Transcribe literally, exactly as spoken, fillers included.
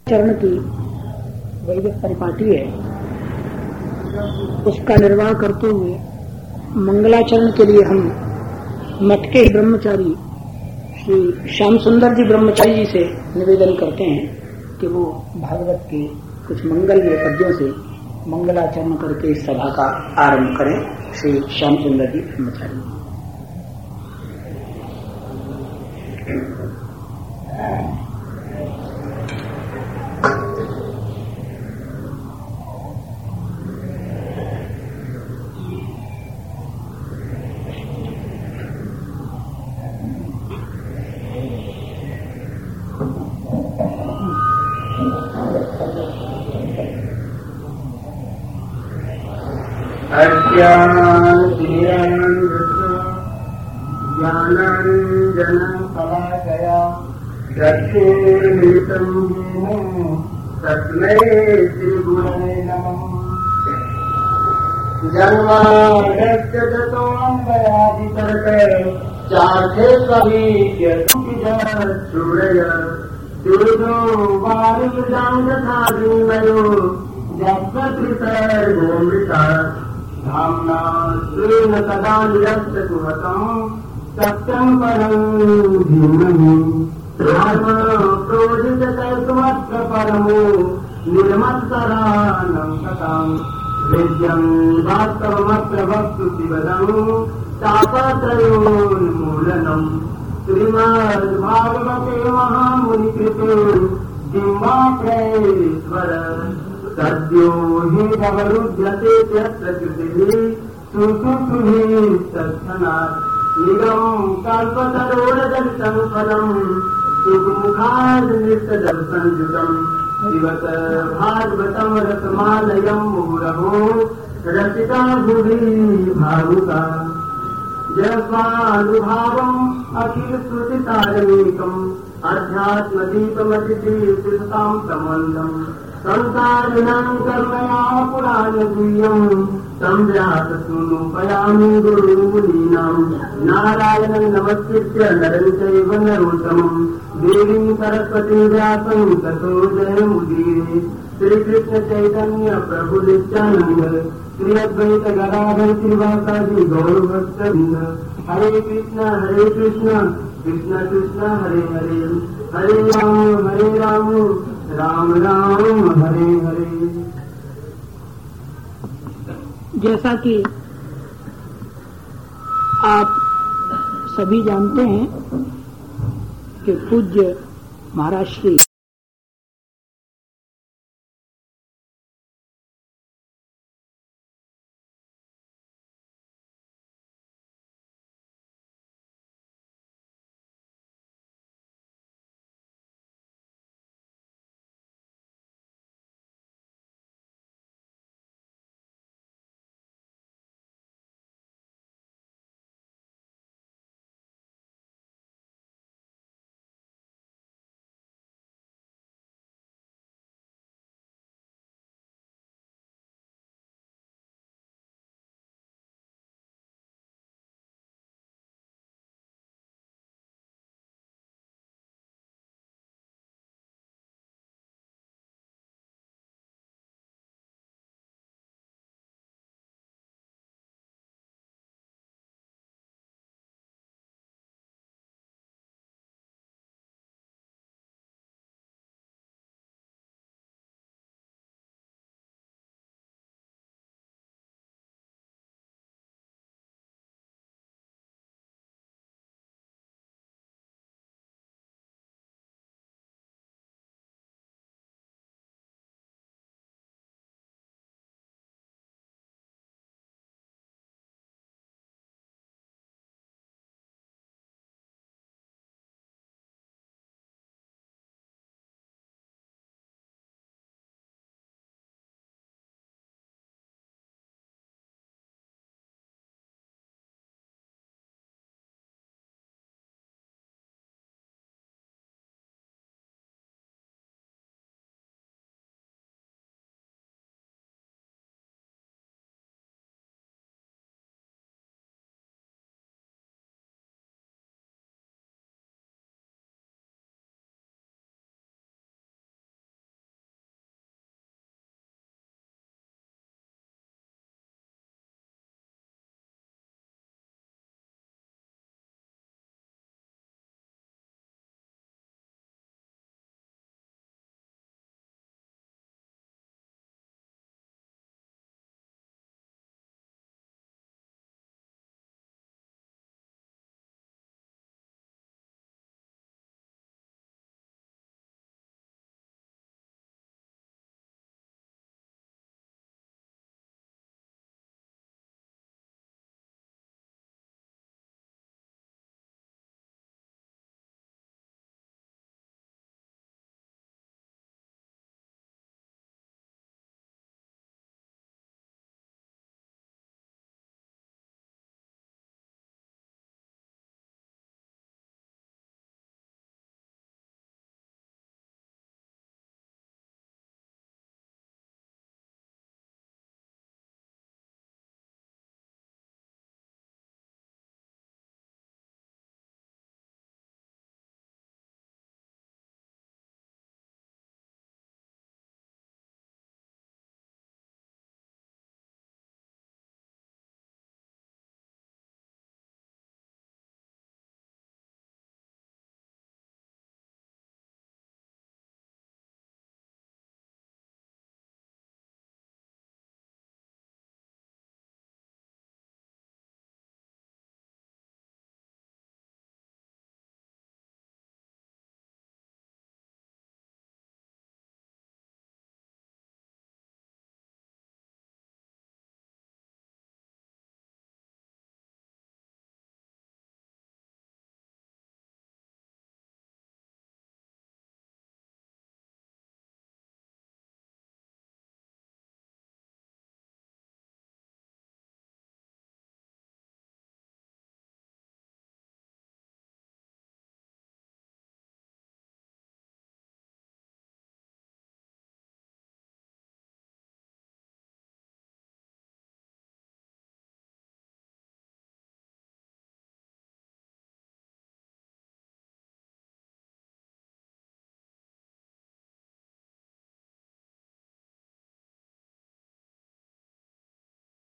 चरण की वैदिक परिपाटी है, उसका निर्वाह करते हुए मंगलाचरण के लिए हम मठ के ब्रह्मचारी श्री श्याम सुंदर जी ब्रह्मचारी जी से निवेदन करते हैं कि वो भागवत के कुछ मंगलमय पद्यों से मंगलाचरण करके इस सभा का आरंभ करें। श्री श्याम सुंदर जी ब्रह्मचारी। ज्ञानांजन पलाशया चक्षुर्मिलितं येन तस्मै श्रीगुरवे नमः। जन्माद्यस्य ततोऽन्वयादितरतः चार्थे कविज्ञसूरय दुर्गो वारुजाङ्गसाधीमयो जगत्कृतर्गोमृता धाम्ना स्वेन सदा निरस्तकुहतम् सत्यम् परम् धीमहि। धर्म प्रोदितकल्पमत्र परमो निर्मत्सराणम् सताम् वेद्यम् वास्तवमत्र वस्तु शिवदम् तापत्रयोन्मूलनम्। श्रीमद्भागवते महामुनिकृते बिम्बाप्रेश्वर सद्यो हि नवरुध्यते यत्र कृतिः सुसुषुभिः तत्क्षणात् निगम् कल्पतरोरजनितम् फलम् सुखमुखाद् नित्यदर्शनयुतम् जीवत भागवतम् रसमालयम् मुहुरहो रचिता भुवि भावुका। जस्वानुभावम् अखिल श्रुतिसारमेकम् अध्यात्मदीपमतिदीप्तिसताम् प्रमन्दम् संसारिणाम् कर्मया पुराणगुह्यम् संव्यात सूनुपयामि गुरुमुनीनाम्। नारायणम् नमस्कृत्य नरम् चैव नरोत्तमम् देवीम् सरस्वतीं व्यासम् ततो जयमुदीरये। श्रीकृष्ण चैतन्य प्रभु नित्यानन्द श्री अद्वैत गदाधर श्रीवासादि गौरभक्तवृन्द। हरे कृष्ण हरे कृष्ण कृष्ण कृष्ण हरे हरे हरे राम हरे राम राम राम हरे हरे। जैसा कि आप सभी जानते हैं कि पूज्य महाराज श्री